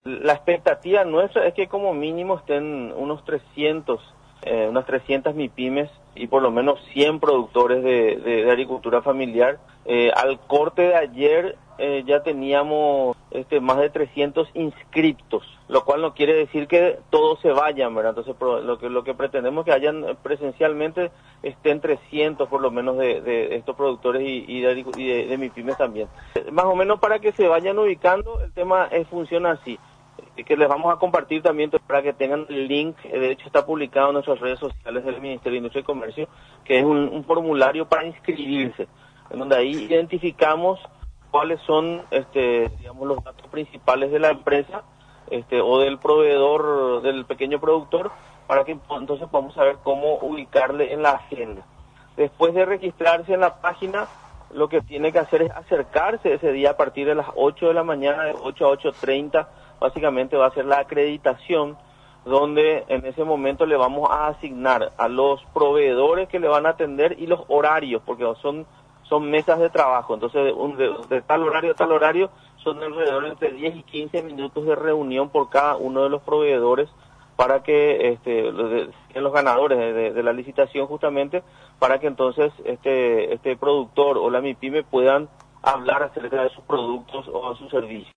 La expectativa nuestra es que como mínimo estén unas 300 MIPYMES y por lo menos 100 productores de agricultura familiar. Al corte de ayer ya teníamos más de 300 inscriptos, lo cual no quiere decir que todos se vayan, ¿verdad? Entonces lo que pretendemos es que hayan presencialmente estén 300 por lo menos de estos productores y de MIPYMES también. Más o menos para que se vayan ubicando, el tema funciona así. Que les vamos a compartir también para que tengan el link, de hecho está publicado en nuestras redes sociales del Ministerio de Industria y Comercio, que es un formulario para inscribirse, en donde ahí identificamos cuáles son digamos, los datos principales de la empresa o del proveedor, del pequeño productor, para que entonces podamos saber cómo ubicarle en la agenda. Después de registrarse en la página, lo que tiene que hacer es acercarse ese día a partir de las 8 de la mañana, de 8 a 8:30, básicamente va a ser la acreditación, donde en ese momento le vamos a asignar a los proveedores que le van a atender y los horarios, porque son mesas de trabajo. Entonces de tal horario a tal horario son alrededor de entre 10 y 15 minutos de reunión por cada uno de los proveedores, para que los ganadores de la licitación, justamente para que entonces este productor o la MIPYME puedan hablar acerca de sus productos o de sus servicios.